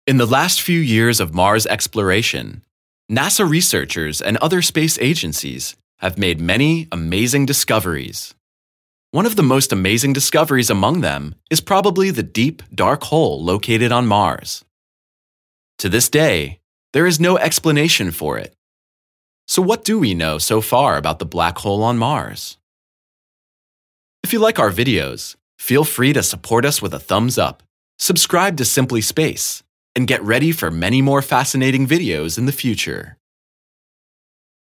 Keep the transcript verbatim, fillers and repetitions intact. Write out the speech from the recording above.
In the last few years of Mars exploration, NASA researchers and other space agencies have made many amazing discoveries. One of the most amazing discoveries among them is probably the deep, dark hole located on Mars. To this day, there is no explanation for it. So what do we know so far about the black hole on Mars? If you like our videos, feel free to support us with a thumbs up, subscribe to Simply Space, and get ready for many more fascinating videos in the future.